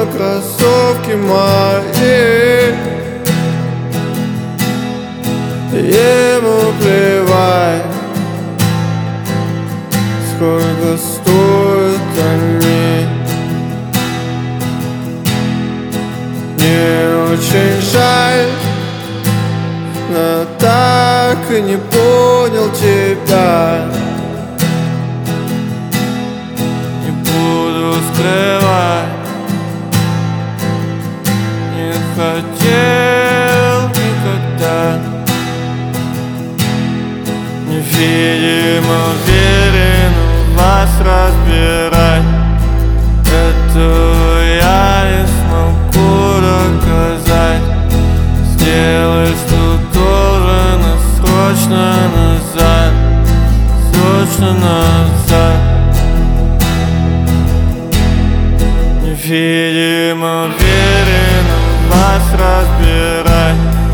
кроссовки мои. Ему плевать, сколько стоят они. Мне очень жаль, но так и не понял тебя. Не буду скрывать, не хотел никогда. Невидимо уверен вас разбирать. Этого я не смогу доказать. Сделай, что должен, и срочно назад, срочно назад. Невидимо уверен вас разбирать.